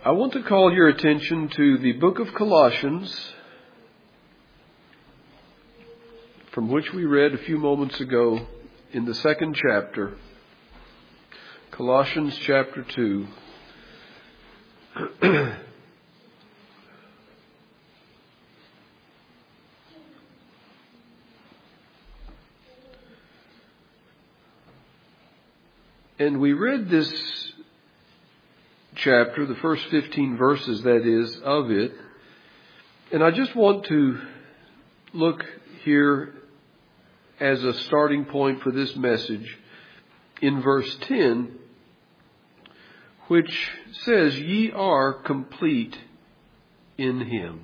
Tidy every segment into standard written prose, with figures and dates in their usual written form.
I want to call your attention to the book of Colossians, from which we read a few moments ago in the second chapter, Colossians chapter 2. And we read this chapter, the first 15 verses, that is, of it. And I just want to look here as a starting point for this message in verse 10, which says, "Ye are complete in Him."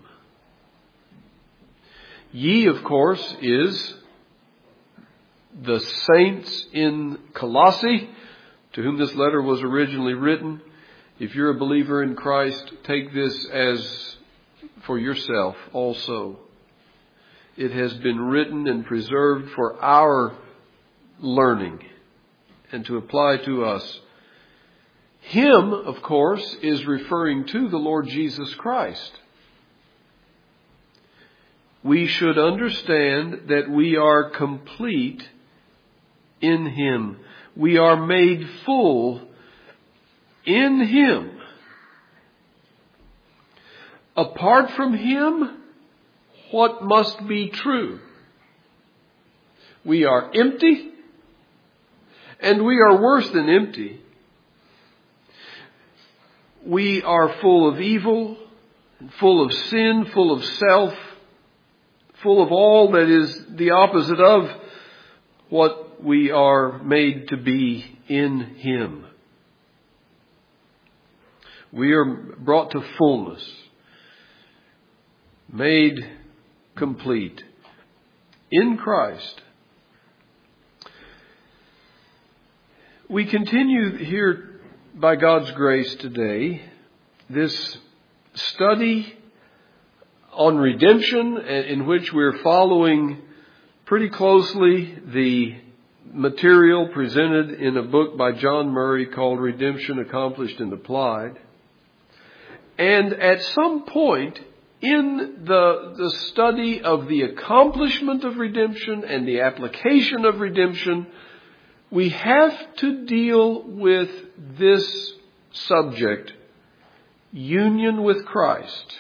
Ye, of course, is the saints in Colossae, to whom this letter was originally written. If you're a believer in Christ, take this as for yourself also. It has been written and preserved for our learning and to apply to us. Him, of course, is referring to the Lord Jesus Christ. We should understand that we are complete in Him. We are made full in Him. Apart from Him, what must be true? We are empty, and we are worse than empty. We are full of evil, full of sin, full of self, full of all that is the opposite of what we are made to be in Him. We are brought to fullness, made complete in Christ. We continue here by God's grace today this study on redemption, in which we're following pretty closely the material presented in a book by John Murray called Redemption Accomplished and Applied. And at some point in the study of the accomplishment of redemption and the application of redemption, we have to deal with this subject, union with Christ.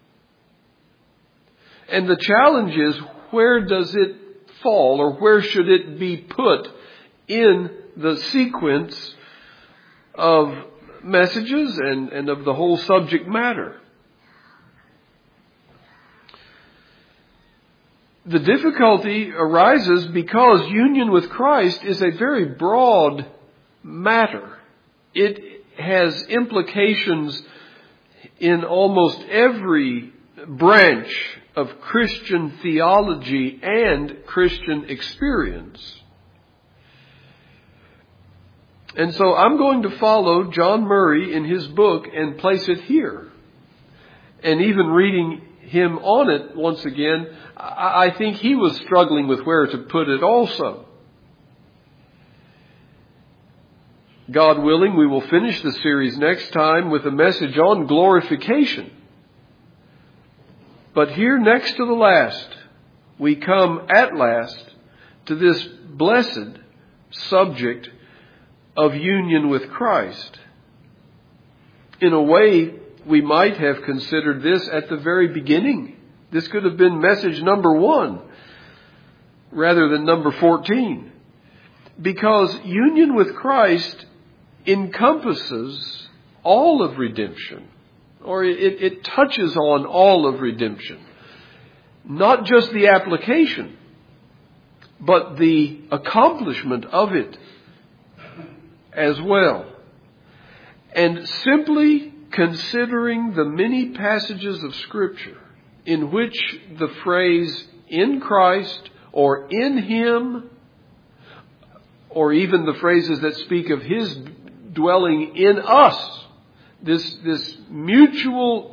And the challenge is, where does it fall, or where should it be put in the sequence of messages and of the whole subject matter? The difficulty arises because union with Christ is a very broad matter. It has implications in almost every branch of Christian theology and Christian experience. And so I'm going to follow John Murray in his book and place it here. And even reading him on it once again, I think he was struggling with where to put it also. God willing, we will finish the series next time with a message on glorification. But here, next to the last, we come at last to this blessed subject of union with Christ. In a way, we might have considered this at the very beginning. This could have been message number 1 rather than number 14. Because union with Christ encompasses all of redemption. Or it touches on all of redemption. Not just the application, but the accomplishment of it as well. And simply considering the many passages of Scripture in which the phrase "in Christ" or "in Him," or even the phrases that speak of His dwelling in us, this mutual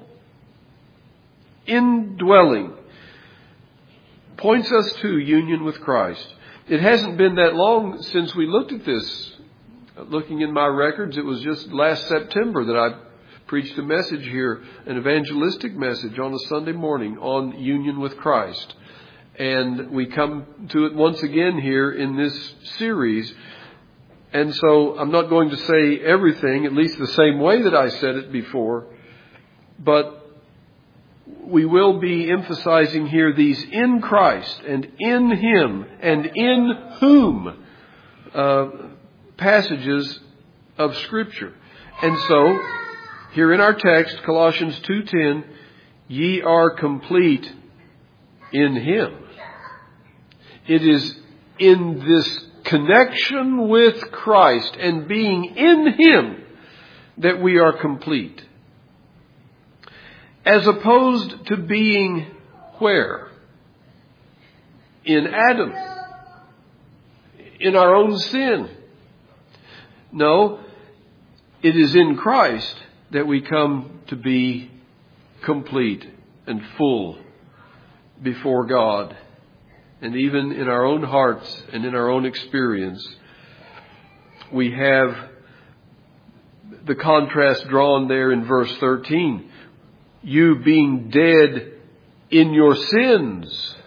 indwelling, points us to union with Christ. It hasn't been that long since we looked at this. Looking in my records, it was just last September that I preached a message here, an evangelistic message on a Sunday morning on union with Christ. And we come to it once again here in this series. And so I'm not going to say everything, at least the same way that I said it before, but we will be emphasizing here these in Christ and in Him and in whom passages of Scripture. And so, here in our text, Colossians 2:10, ye are complete in Him. It is in this connection with Christ and being in Him that we are complete. As opposed to being where? In Adam. In our own sin. No, it is in Christ that we come to be complete and full before God. And even in our own hearts and in our own experience, we have the contrast drawn there in verse 13. You being dead in your sins.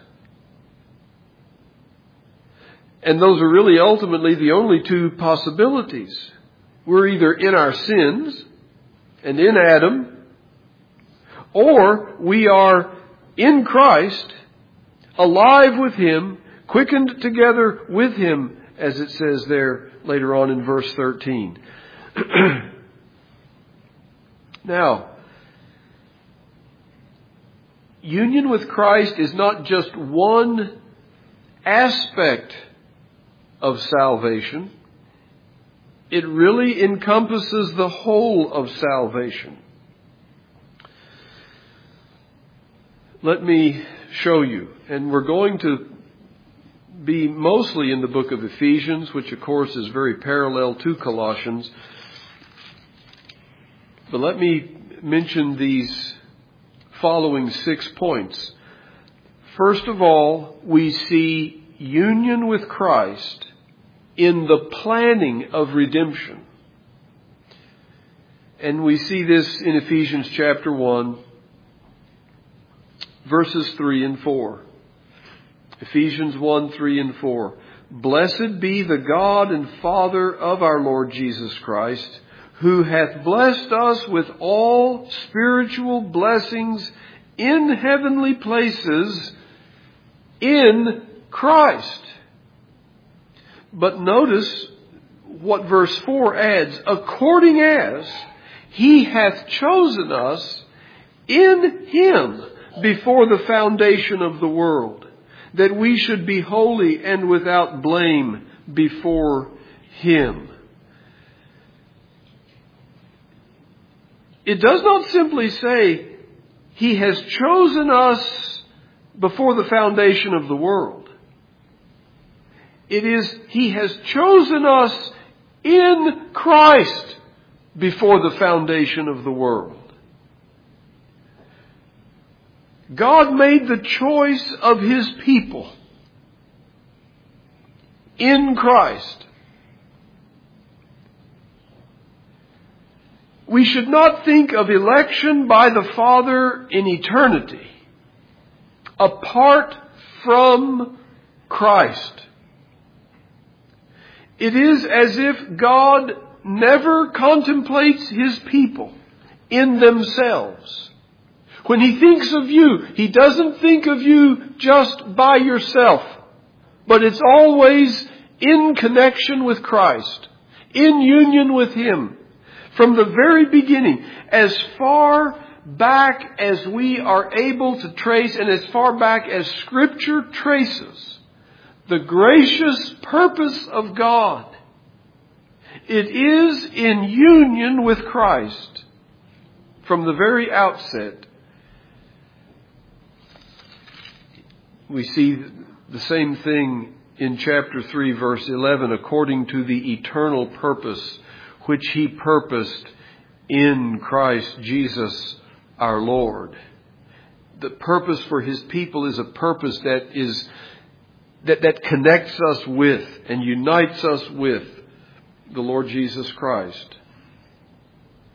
And those are really ultimately the only two possibilities. We're either in our sins and in Adam, or we are in Christ, alive with Him, quickened together with Him, as it says there later on in verse 13. Now, union with Christ is not just one aspect of salvation. It really encompasses the whole of salvation. Let me show you. And we're going to be mostly in the book of Ephesians, which of course is very parallel to Colossians. But let me mention these following 6 points. First of all, we see union with Christ in the planning of redemption. And we see this in Ephesians chapter 1, verses 3 and 4. Ephesians 1, 3 and 4. Blessed be the God and Father of our Lord Jesus Christ, who hath blessed us with all spiritual blessings in heavenly places in Christ. But notice what verse 4 adds. According as He hath chosen us in Him before the foundation of the world, that we should be holy and without blame before Him. It does not simply say He has chosen us before the foundation of the world. It is He has chosen us in Christ before the foundation of the world. God made the choice of His people in Christ. We should not think of election by the Father in eternity apart from Christ. It is as if God never contemplates His people in themselves. When He thinks of you, He doesn't think of you just by yourself, but it's always in connection with Christ, in union with Him. From the very beginning, as far back as we are able to trace, and as far back as Scripture traces, the gracious purpose of God, it is in union with Christ from the very outset. We see the same thing in chapter 3, verse 11, according to the eternal purpose which He purposed in Christ Jesus our Lord. The purpose for His people is a purpose that connects us with and unites us with the Lord Jesus Christ.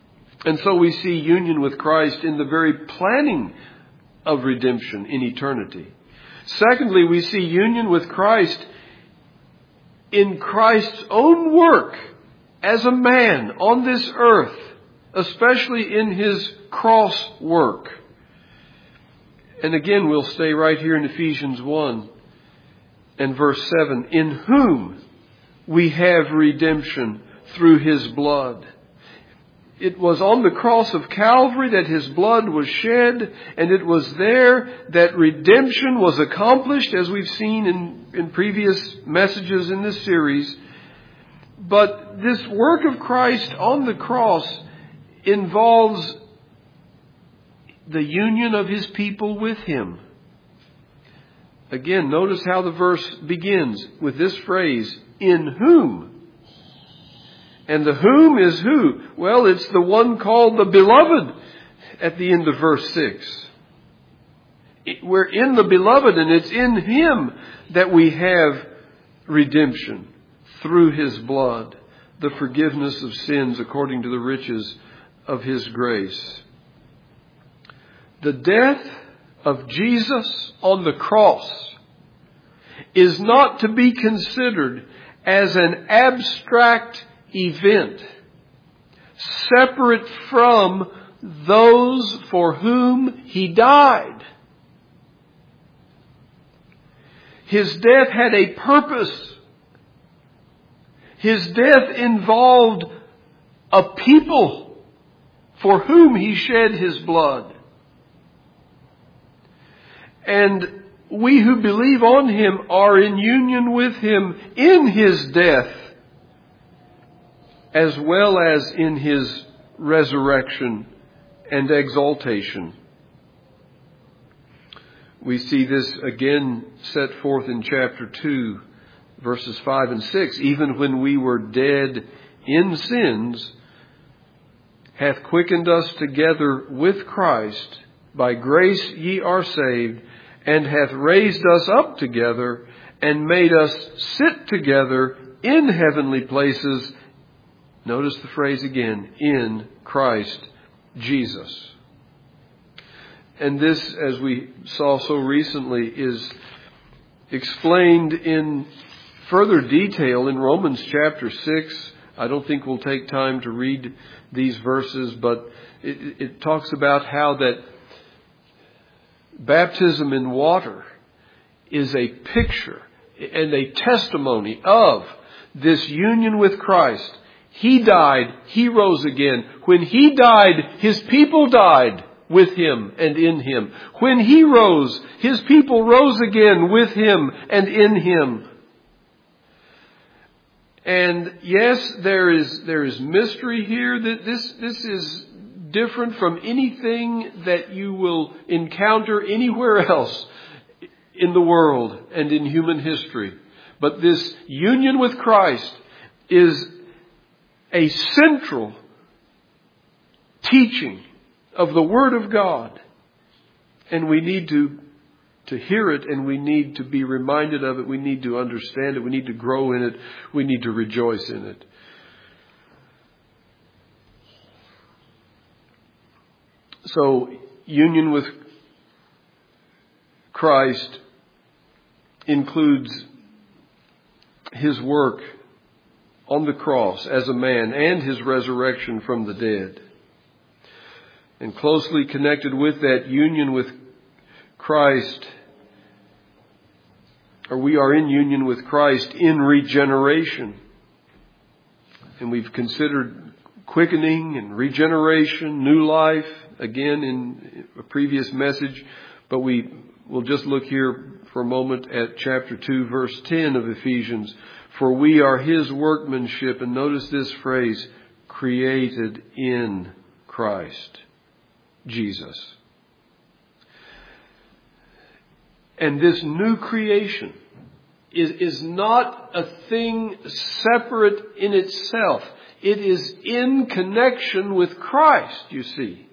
And so we see union with Christ in the very planning of redemption in eternity. Secondly, we see union with Christ in Christ's own work as a man on this earth, especially in His cross work. And again, we'll stay right here in Ephesians 1 and verse 7. In whom we have redemption through His blood. It was on the cross of Calvary that His blood was shed, and it was there that redemption was accomplished, as we've seen in previous messages in this series. But this work of Christ on the cross involves the union of His people with Him. Again, notice how the verse begins with this phrase, in whom. And the whom is who? Well, it's the one called the Beloved at the end of verse 6. We're in the Beloved, and it's in Him that we have redemption through His blood, the forgiveness of sins according to the riches of His grace. The death of Jesus on the cross is not to be considered as an abstract event, separate from those for whom He died. His death had a purpose. His death involved a people for whom He shed His blood. And we who believe on Him are in union with Him in His death, as well as in His resurrection and exaltation. We see this again set forth in chapter 2, verses 5 and 6. Even when we were dead in sins, hath quickened us together with Christ. By grace ye are saved, and hath raised us up together, and made us sit together in heavenly places. Notice the phrase again, in Christ Jesus. And this, as we saw so recently, is explained in further detail in Romans chapter 6. I don't think we'll take time to read these verses, but it talks about how that baptism in water is a picture and a testimony of this union with Christ. He died, He rose again. When He died, His people died with Him and in Him. When He rose, His people rose again with Him and in Him. And yes, there is mystery here. That this is different from anything that you will encounter anywhere else in the world and in human history. But this union with Christ is a central teaching of the Word of God. And we need to hear it, and we need to be reminded of it. We need to understand it. We need to grow in it. We need to rejoice in it. So, union with Christ includes His work on the cross as a man and His resurrection from the dead. And closely connected with that union with Christ, or we are in union with Christ in regeneration. And we've considered quickening and regeneration, new life, again in a previous message. But we'll just look here for a moment at chapter 2, verse 10 of Ephesians. For we are His workmanship, and notice this phrase, created in Christ Jesus. And this new creation is not a thing separate in itself. It is in connection with Christ, you see.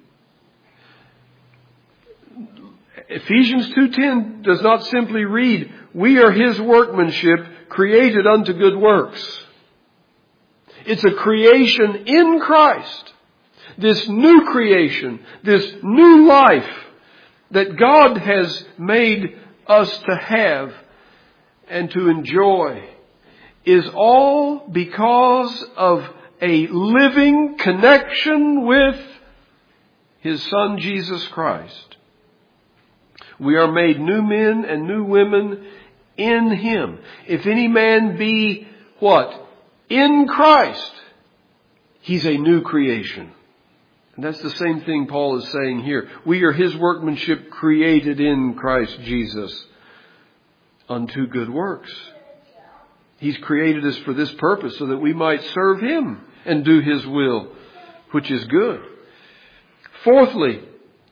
Ephesians 2:10 does not simply read, we are His workmanship created unto good works. It's a creation in Christ. this new creation, this new life that God has made us to have and to enjoy is all because of a living connection with His Son Jesus Christ. We are made new men and new women in Him. If any man be what? In Christ, he's a new creation. And that's the same thing Paul is saying here. We are His workmanship created in Christ Jesus unto good works. He's created us for this purpose so that we might serve Him and do His will, which is good. Fourthly,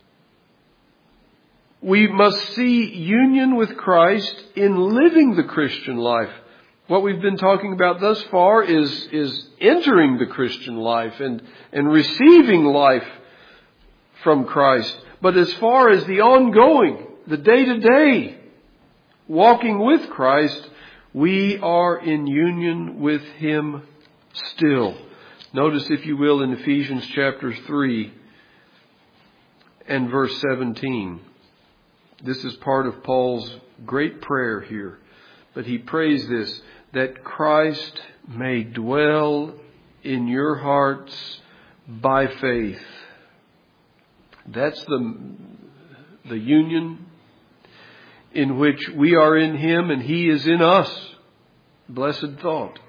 we must see union with Christ in living the Christian life. What we've been talking about thus far is entering the Christian life and receiving life from Christ. But as far as the ongoing, the day-to-day walking with Christ, we are in union with Him still. Notice, if you will, in Ephesians chapter 3 and verse 17. This is part of Paul's great prayer here. But he prays this, that Christ may dwell in your hearts by faith. That's the union in which we are in Him and He is in us. Blessed thought.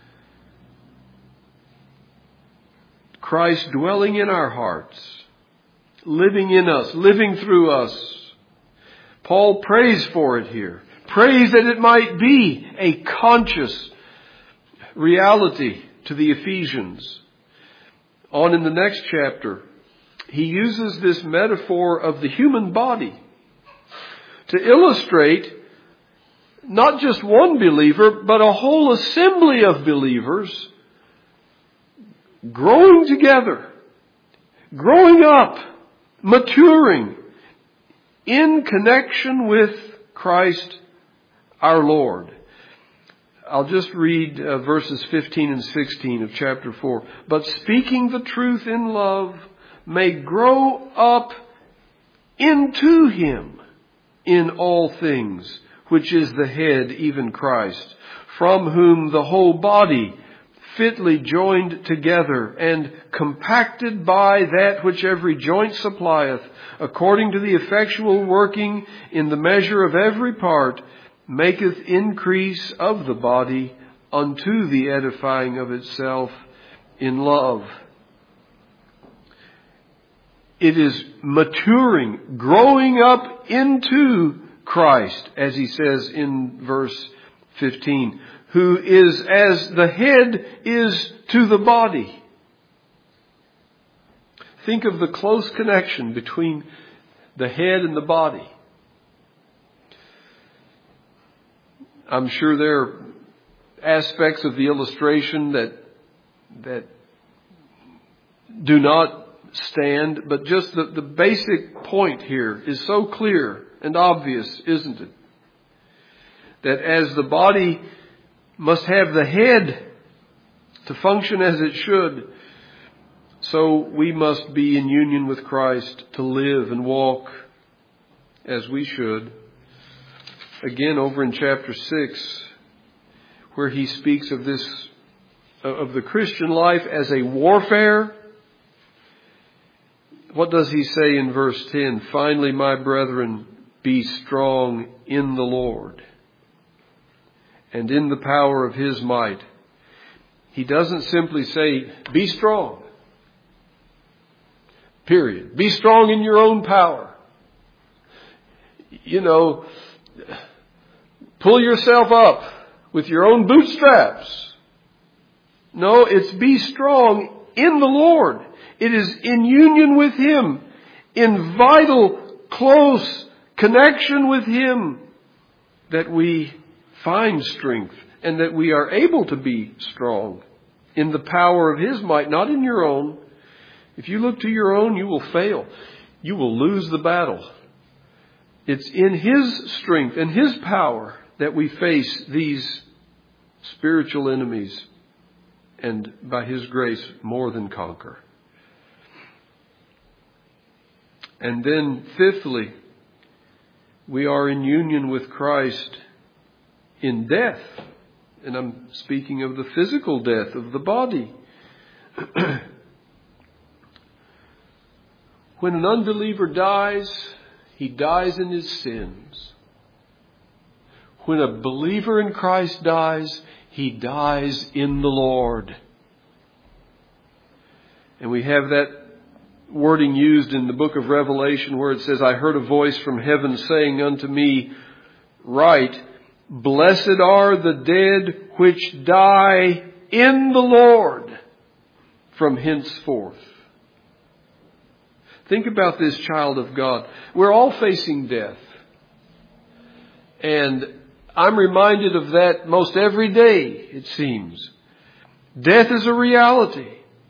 Christ dwelling in our hearts, living in us, living through us. Paul prays for it here. Prays that it might be a conscious reality to the Ephesians. On in the next chapter, he uses this metaphor of the human body to illustrate not just one believer, but a whole assembly of believers growing together, growing up, maturing in connection with Christ our Lord. I'll just read verses 15 and 16 of chapter 4. But speaking the truth in love may grow up into Him in all things, which is the head, even Christ, from whom the whole body, fitly joined together and compacted by that which every joint supplieth, according to the effectual working in the measure of every part, maketh increase of the body unto the edifying of itself in love. It is maturing, growing up into Christ, as he says in verse 15, who is as the head is to the body. Think of the close connection between the head and the body. I'm sure there are aspects of the illustration that do not stand, but just the basic point here is so clear and obvious, isn't it? That as the body must have the head to function as it should, so we must be in union with Christ to live and walk as we should. Again, over in chapter 6, where he speaks of this, of the Christian life as a warfare. What does he say in verse 10? Finally, my brethren, be strong in the Lord and in the power of His might. He doesn't simply say, be strong. Period. Be strong in your own power. Pull yourself up with your own bootstraps. No, it's be strong in the Lord. It is in union with Him, in vital, close connection with Him, that we find strength and that we are able to be strong in the power of His might, not in your own. If you look to your own, you will fail. You will lose the battle. It's in His strength and His power that we face these spiritual enemies and by His grace more than conquer. And then fifthly, we are in union with Christ in death. And I'm speaking of the physical death of the body. When an unbeliever dies, he dies in his sins. When a believer in Christ dies, he dies in the Lord. And we have that wording used in the book of Revelation where it says, I heard a voice from heaven saying unto me, Write, Blessed are the dead which die in the Lord from henceforth. Think about this, child of God. We're all facing death. And I'm reminded of that most every day, it seems. Death is a reality.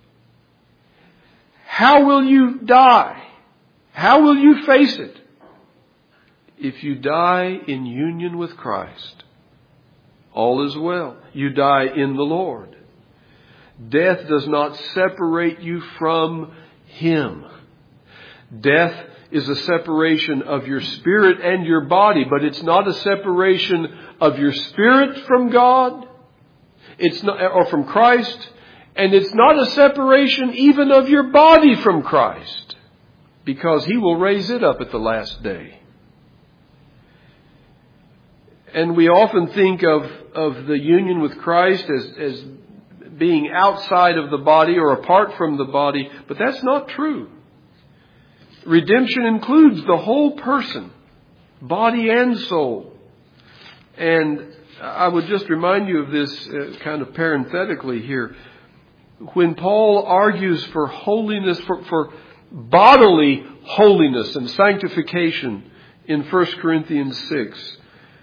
How will you die? How will you face it? If you die in union with Christ, all is well. You die in the Lord. Death does not separate you from Him. Death is a separation of your spirit and your body, but it's not a separation of your spirit from God. It's not, or from Christ, and it's not a separation even of your body from Christ, because He will raise it up at the last day. And we often think of the union with Christ as being outside of the body or apart from the body, but that's not true. Redemption includes the whole person, body and soul. And I would just remind you of this kind of parenthetically here. When Paul argues for holiness, for bodily holiness and sanctification in 1 Corinthians 6,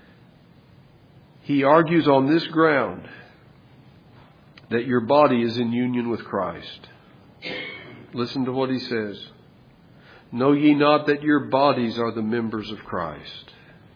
he argues on this ground that your body is in union with Christ. Listen to what he says. Know ye not that your bodies are the members of Christ?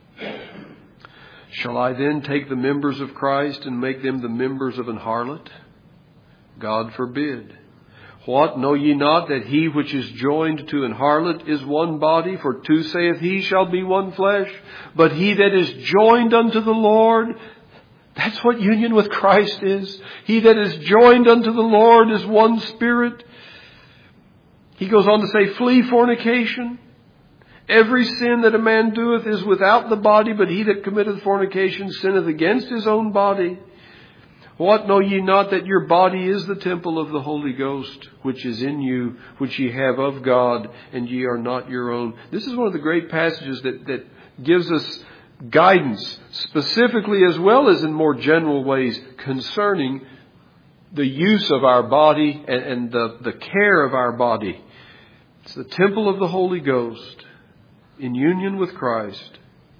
Shall I then take the members of Christ and make them the members of an harlot? God forbid. What, know ye not that he which is joined to an harlot is one body? For two saith he shall be one flesh. But he that is joined unto the Lord, that's what union with Christ is. He that is joined unto the Lord is one spirit. He goes on to say, flee fornication. Every sin that a man doeth is without the body, but he that committeth fornication sinneth against his own body. What, know ye not that your body is the temple of the Holy Ghost, which is in you, which ye have of God, and ye are not your own? This is one of the great passages that gives us guidance, specifically as well as in more general ways, concerning the use of our body and the care of our body. It's the temple of the Holy Ghost in union with Christ.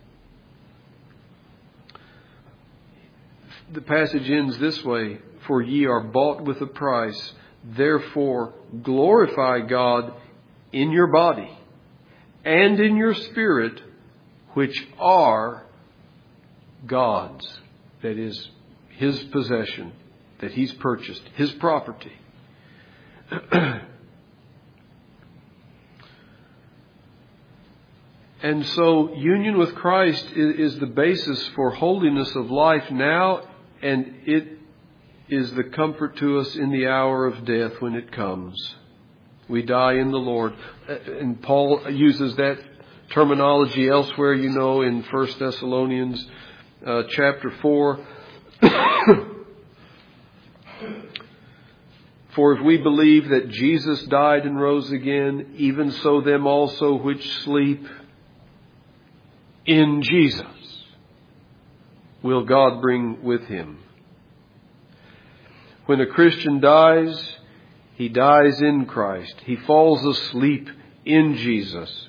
The passage ends this way, for ye are bought with a price, therefore glorify God in your body and in your spirit, which are God's, that is His possession, that He's purchased, His property. And so union with Christ is the basis for holiness of life now, and it is the comfort to us in the hour of death when it comes. We die in the Lord. And Paul uses that terminology elsewhere, you know, in 1 Thessalonians chapter 4. For if we believe that Jesus died and rose again, even so them also which sleep in Jesus will God bring with Him. When a Christian dies, he dies in Christ. He falls asleep in Jesus.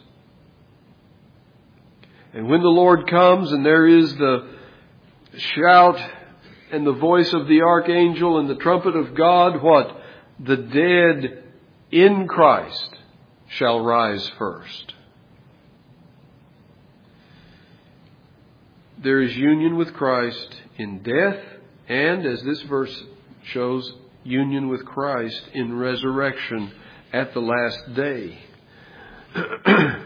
And when the Lord comes and there is the shout and the voice of the archangel and the trumpet of God, what? The dead in Christ shall rise first. There is union with Christ in death and, as this verse shows, union with Christ in resurrection at the last day.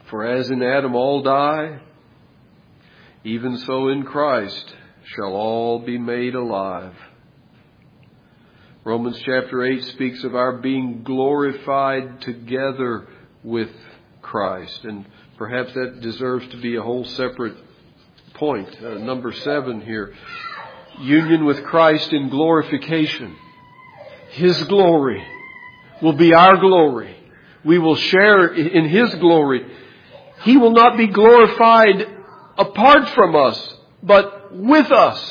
For as in Adam all die, even so in Christ shall all be made alive. Romans chapter 8 speaks of our being glorified together with Christ. And perhaps that deserves to be a whole separate point. Number 7 here. Union with Christ in glorification. His glory will be our glory. We will share in His glory. He will not be glorified apart from us, but with us.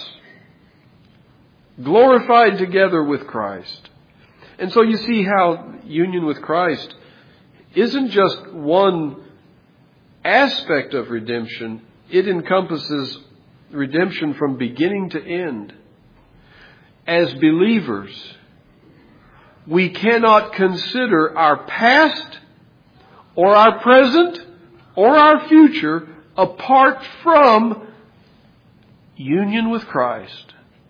Glorified together with Christ. And so you see how union with Christ isn't just one aspect of redemption. It encompasses redemption from beginning to end. As believers, we cannot consider our past or our present or our future apart from union with Christ.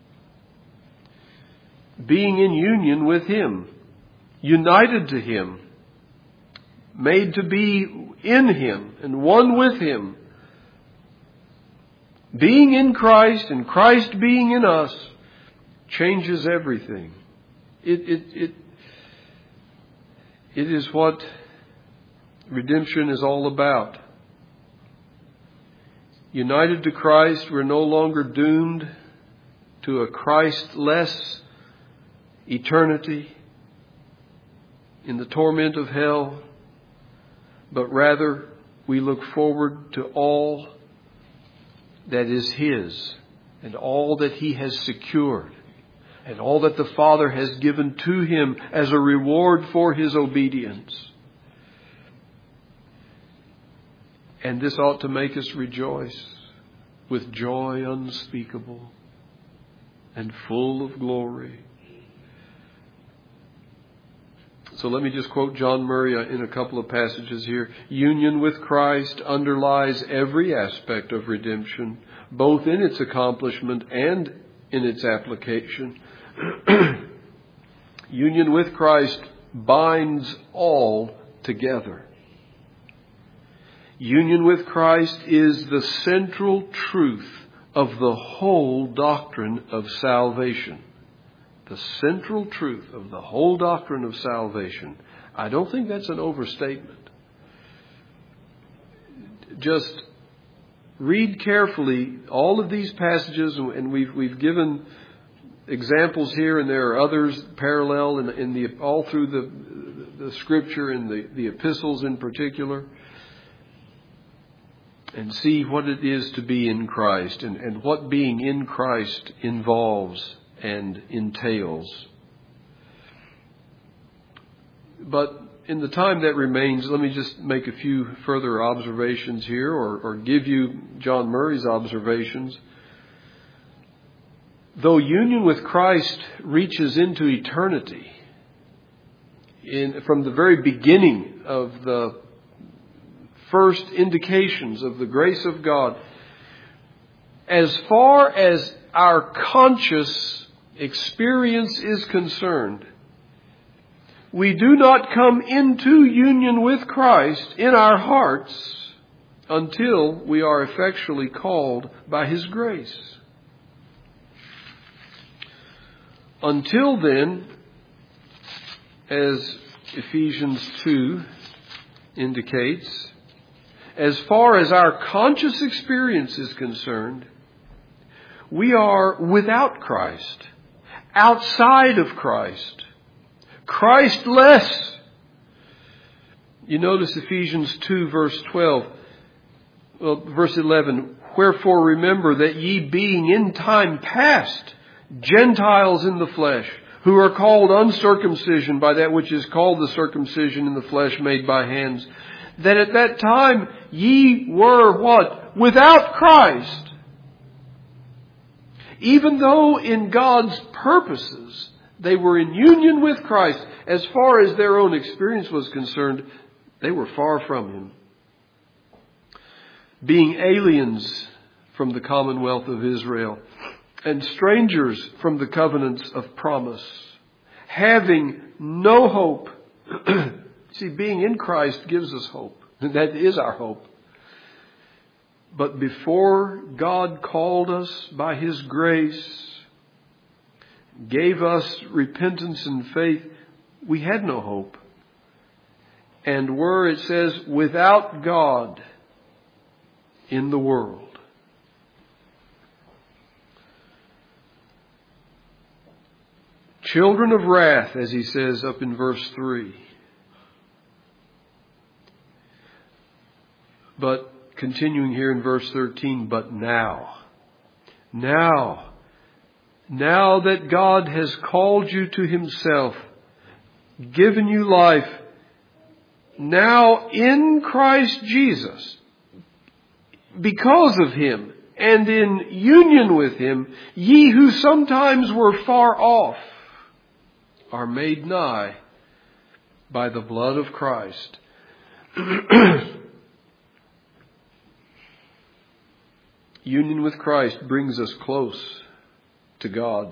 Being in union with Him, united to Him, made to be in Him and one with Him. Being in Christ and Christ being in us changes everything. It is what redemption is all about. United to Christ, we're no longer doomed to a Christ-less eternity in the torment of hell, but rather we look forward to all that is His and all that He has secured and all that the Father has given to Him as a reward for His obedience. And this ought to make us rejoice with joy unspeakable and full of glory. So let me just quote John Murray in a couple of passages here. Union with Christ underlies every aspect of redemption, both in its accomplishment and in its application. Union with Christ binds all together. Union with Christ is the central truth of the whole doctrine of salvation. The central truth of the whole doctrine of salvation. I don't think that's an overstatement. Just read carefully all of these passages, and we've given examples here, and there are others parallel in all through the Scripture and the epistles in particular. And see what it is to be in Christ and what being in Christ involves and entails. But in the time that remains, let me just make a few further observations here or give you John Murray's observations. Though union with Christ reaches into eternity, from the very beginning of the first indications of the grace of God, as far as our conscious experience is concerned, we do not come into union with Christ in our hearts until we are effectually called by His grace. Until then, as Ephesians 2 indicates, as far as our conscious experience is concerned, we are without Christ, outside of Christ, Christ-less. You notice Ephesians 2 verse 11, wherefore remember that ye being in time past Gentiles in the flesh, who are called uncircumcision by that which is called the circumcision in the flesh made by hands, that at that time ye were what? Without Christ. Even though in God's purposes they were in union with Christ, as far as their own experience was concerned, they were far from Him. Being aliens from the commonwealth of Israel and strangers from the covenants of promise, having no hope. See, being in Christ gives us hope. That is our hope. But before God called us by His grace, gave us repentance and faith, we had no hope. And were, it says, without God in the world. Children of wrath, as he says up in verse 3. But continuing here in verse 13, but now that God has called you to Himself, given you life, now in Christ Jesus, because of Him and in union with Him, ye who sometimes were far off are made nigh by the blood of Christ. Union with Christ brings us close to God.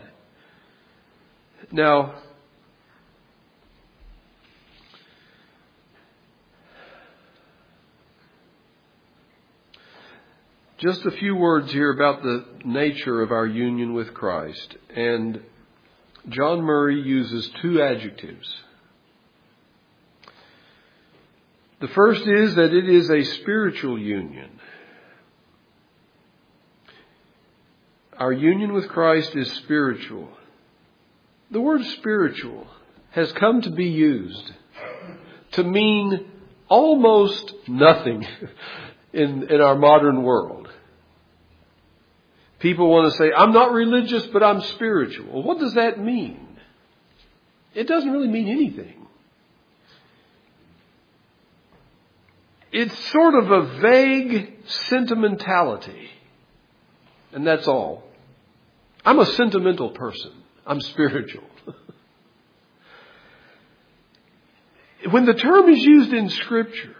Now, just a few words here about the nature of our union with Christ. And John Murray uses two adjectives. The first is that it is a spiritual union. Our union with Christ is spiritual. The word spiritual has come to be used to mean almost nothing in our modern world. People want to say, I'm not religious, but I'm spiritual. Well, what does that mean? It doesn't really mean anything. It's sort of a vague sentimentality. And that's all. I'm a sentimental person. I'm spiritual. When the term is used in Scripture,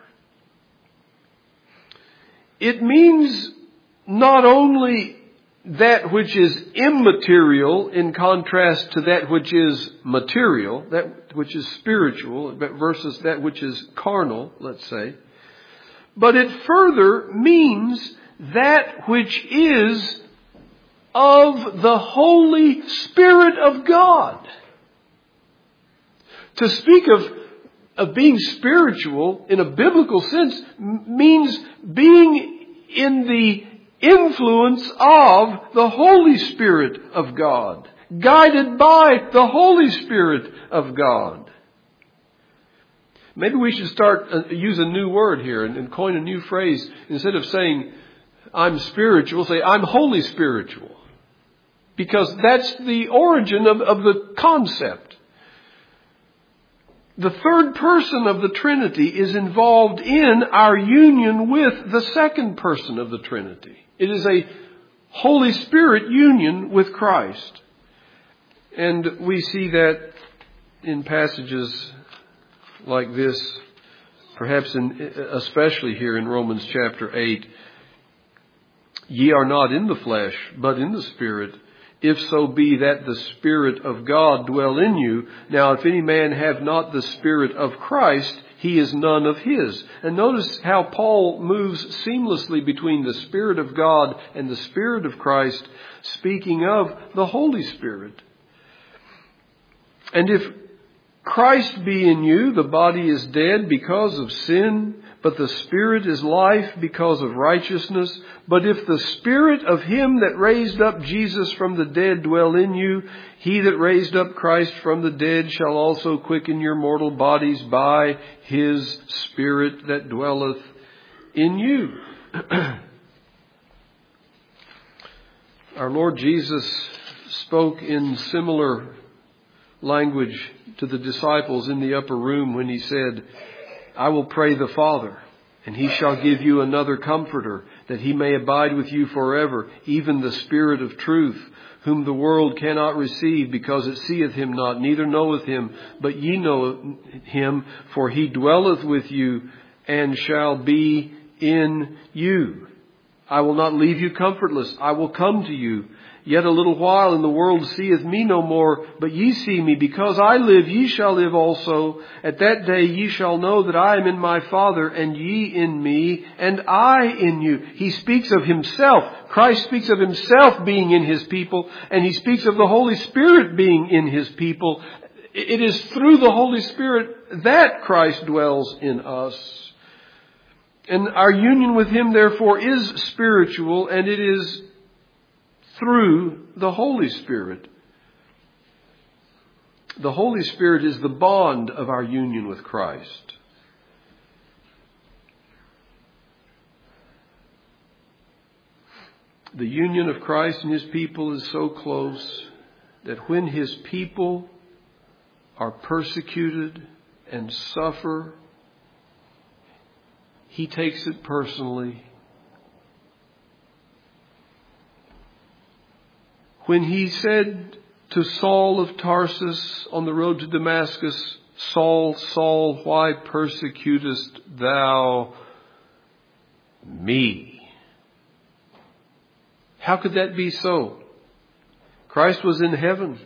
it means not only that which is immaterial in contrast to that which is material, that which is spiritual versus that which is carnal, let's say. But it further means that which is of the Holy Spirit of God. To speak of being spiritual in a biblical sense means being in the influence of the Holy Spirit of God, guided by the Holy Spirit of God. Maybe we should use a new word here and coin a new phrase. Instead of saying I'm spiritual, say I'm holy spiritual. Because that's the origin of the concept. The third person of the Trinity is involved in our union with the second person of the Trinity. It is a Holy Spirit union with Christ. And we see that in passages like this, perhaps especially here in Romans chapter 8. Ye are not in the flesh, but in the Spirit, if so be that the Spirit of God dwell in you. Now, if any man have not the Spirit of Christ, he is none of His. And notice how Paul moves seamlessly between the Spirit of God and the Spirit of Christ, speaking of the Holy Spirit. And if Christ be in you, the body is dead because of sin, but the Spirit is life because of righteousness. But if the Spirit of Him that raised up Jesus from the dead dwell in you, He that raised up Christ from the dead shall also quicken your mortal bodies by His Spirit that dwelleth in you. Our Lord Jesus spoke in similar language to the disciples in the upper room when He said, I will pray the Father, and He shall give you another Comforter, that He may abide with you forever, even the Spirit of truth, whom the world cannot receive, because it seeth Him not, neither knoweth Him. But ye know Him, for He dwelleth with you, and shall be in you. I will not leave you comfortless. I will come to you. Yet a little while, and the world seeth me no more, but ye see me. Because I live, ye shall live also. At that day ye shall know that I am in my Father, and ye in me, and I in you. He speaks of Himself. Christ speaks of Himself being in His people, and He speaks of the Holy Spirit being in His people. It is through the Holy Spirit that Christ dwells in us. And our union with Him, therefore, is spiritual, and it is through the Holy Spirit. The Holy Spirit is the bond of our union with Christ. The union of Christ and His people is so close that when His people are persecuted and suffer, He takes it personally. When He said to Saul of Tarsus on the road to Damascus, Saul, Saul, why persecutest thou me? How could that be so? Christ was in heaven.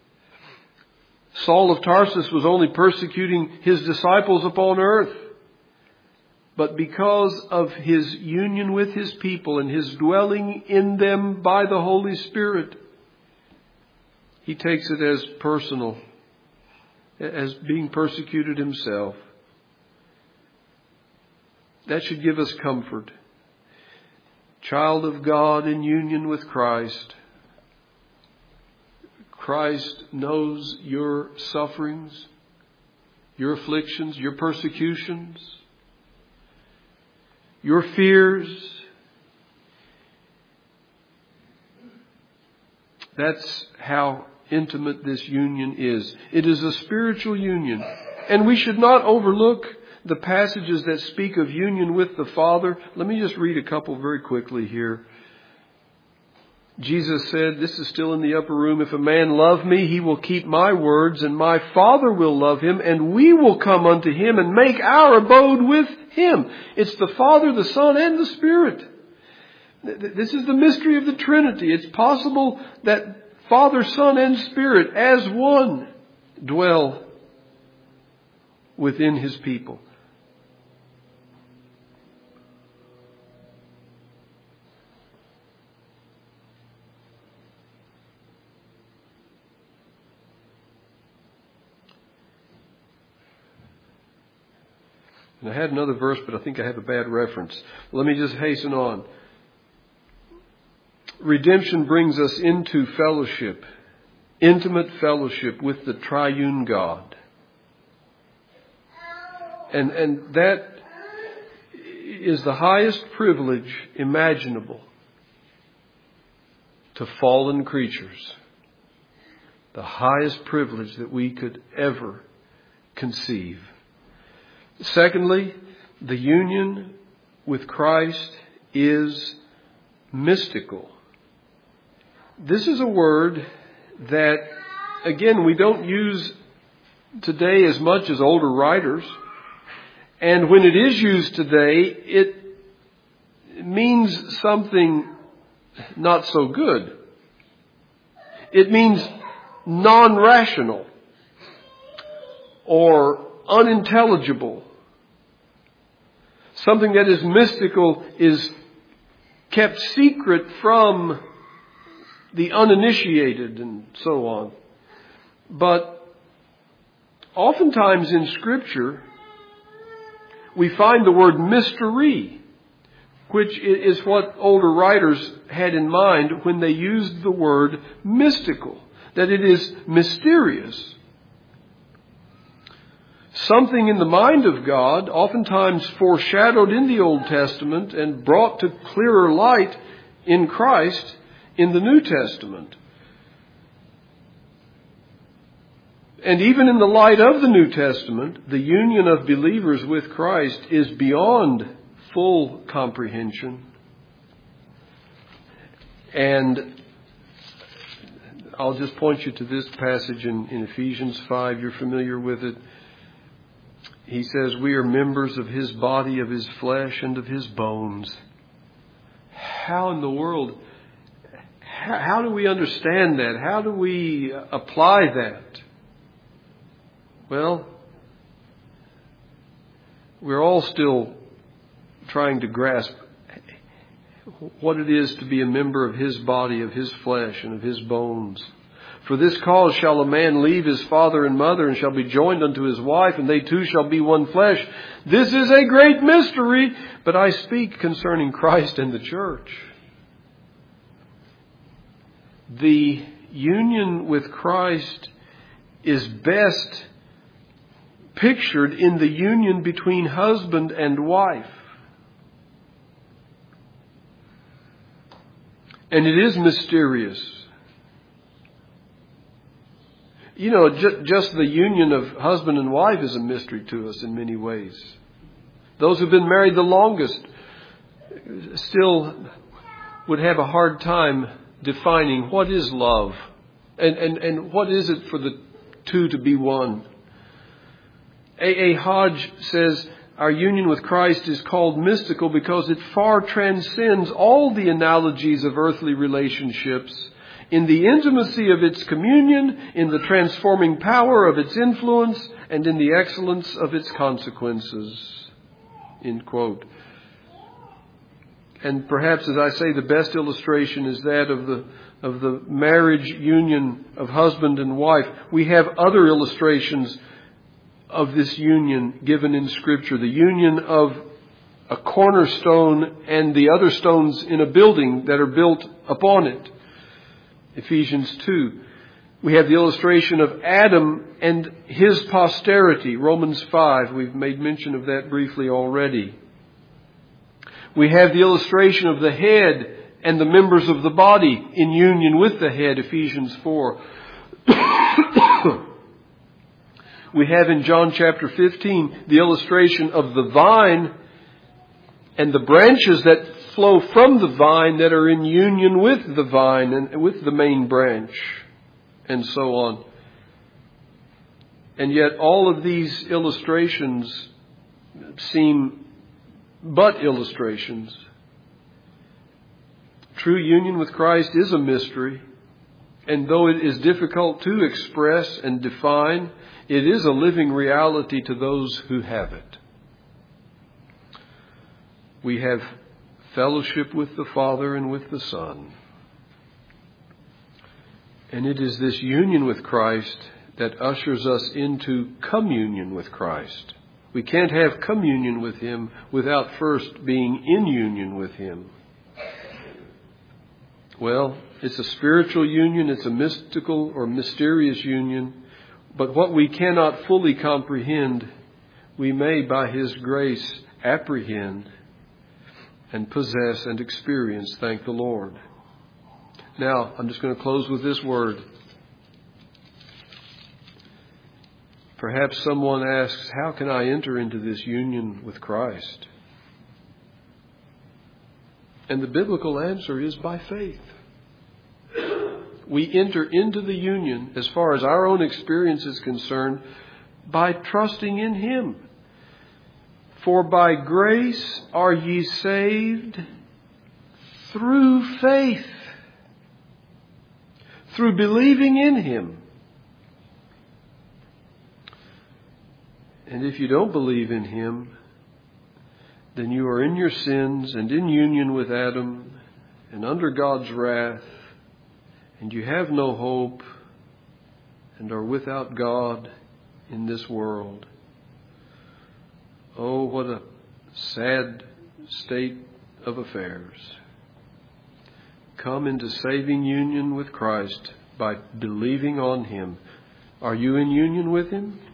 Saul of Tarsus was only persecuting his disciples upon earth. But because of His union with His people and His dwelling in them by the Holy Spirit, He takes it as personal, as being persecuted Himself. That should give us comfort. Child of God in union with Christ, Christ knows your sufferings, your afflictions, your persecutions, your fears. That's how intimate this union is. It is a spiritual union. And we should not overlook the passages that speak of union with the Father. Let me just read a couple very quickly here. Jesus said, this is still in the upper room, if a man love me, he will keep my words, and my Father will love him, and we will come unto him and make our abode with him. It's the Father, the Son, and the Spirit. This is the mystery of the Trinity. It's possible that Father, Son, and Spirit, as one, dwell within His people. And I had another verse, but I think I have a bad reference. Let me just hasten on. Redemption brings us into fellowship, intimate fellowship with the triune God. And that is the highest privilege imaginable to fallen creatures. The highest privilege that we could ever conceive. Secondly, the union with Christ is mystical. This is a word that, again, we don't use today as much as older writers. And when it is used today, it means something not so good. It means non-rational or unintelligible. Something that is mystical is kept secret from the uninitiated and so on. But oftentimes in Scripture, we find the word mystery, which is what older writers had in mind when they used the word mystical, that it is mysterious. Something in the mind of God, oftentimes foreshadowed in the Old Testament and brought to clearer light in Christ in the New Testament. And even in the light of the New Testament, the union of believers with Christ is beyond full comprehension. And I'll just point you to this passage in Ephesians 5. You're familiar with it. He says, we are members of His body, of His flesh, and of His bones. how in the world, how do we understand that? How do we apply that? Well, we're all still trying to grasp what it is to be a member of His body, of His flesh, and of His bones. For this cause shall a man leave his father and mother, and shall be joined unto his wife, and they two shall be one flesh. This is a great mystery, but I speak concerning Christ and the church. The union with Christ is best pictured in the union between husband and wife. And it is mysterious. You know, just the union of husband and wife is a mystery to us in many ways. Those who've been married the longest still would have a hard time defining what is love and what is it for the two to be one. A. Hodge says, our union with Christ is called mystical because it far transcends all the analogies of earthly relationships in the intimacy of its communion, in the transforming power of its influence, and in the excellence of its consequences. End quote. And perhaps, as I say, the best illustration is that of the marriage union of husband and wife. We have other illustrations of this union given in Scripture. The union of a cornerstone and the other stones in a building that are built upon it. Ephesians 2. We have the illustration of Adam and his posterity. Romans 5. We've made mention of that briefly already. We have the illustration of the head and the members of the body in union with the head. Ephesians 4. We have in John chapter 15 the illustration of the vine and the branches that flow from the vine that are in union with the vine and with the main branch, and so on. And yet all of these illustrations seem but illustrations. True union with Christ is a mystery, and though it is difficult to express and define, it is a living reality to those who have it. We have fellowship with the Father and with the Son. And it is this union with Christ that ushers us into communion with Christ. We can't have communion with Him without first being in union with Him. Well, it's a spiritual union, it's a mystical or mysterious union, but what we cannot fully comprehend, we may by His grace apprehend and possess and experience, thank the Lord. Now, I'm just going to close with this word. Perhaps someone asks, how can I enter into this union with Christ? And the biblical answer is by faith. We enter into the union, as far as our own experience is concerned, by trusting in Him. For by grace are ye saved through faith, through believing in Him. And if you don't believe in Him, then you are in your sins and in union with Adam and under God's wrath, and you have no hope and are without God in this world. Oh, what a sad state of affairs. Come into saving union with Christ by believing on Him. Are you in union with Him?